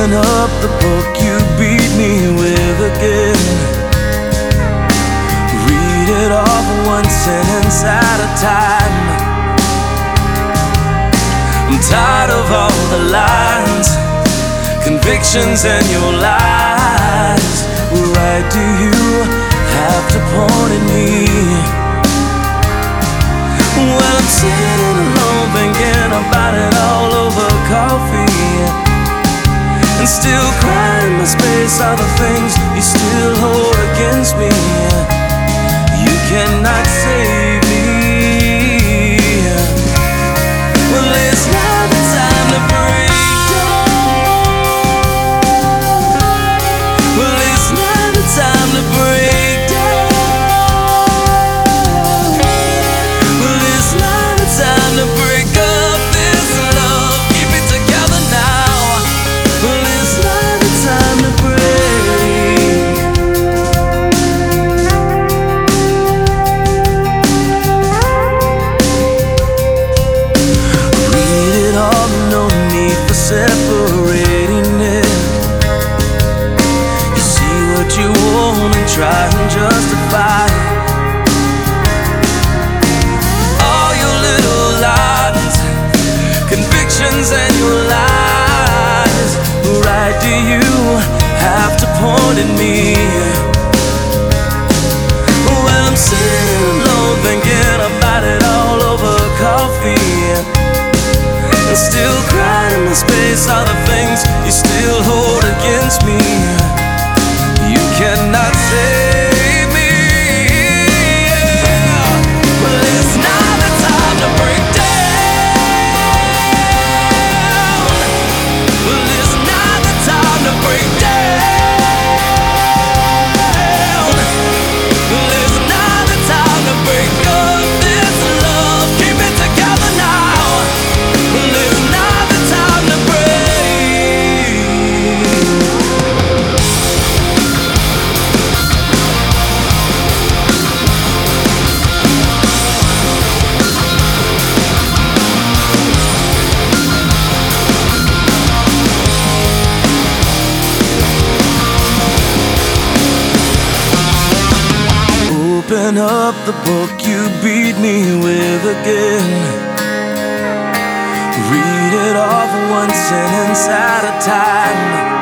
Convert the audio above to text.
Open up the book you beat me with again. Read it off one sentence at a time. I'm tired of all the lines, convictions and your lies. Why do you have to point at me? Well, I'm sitting alone thinking about it all over coffee, and still crying in my space are the things you still hold against me. You cannot save me. Well, it's now the time to break down. Well, it's now the time to break down. Well, it's now the time to break up this love. Keep it together now. Well, it's now the time to break. Read it all, no need for separating it. You see what you want and try and justify all your little lies, convictions and your lies. Right, do you have to point at me? Well, I'm sitting alone thinking about it all over coffee, and still crying in my space are the things you still hold against me. You cannot save me. Well, it's now the time to break down. Well, it's now the time to break down. Well, it's now the time to break up this love. Keep it together now. Well, it's now the time to break. Open up the book you beat me with again. Read it off one sentence at a time.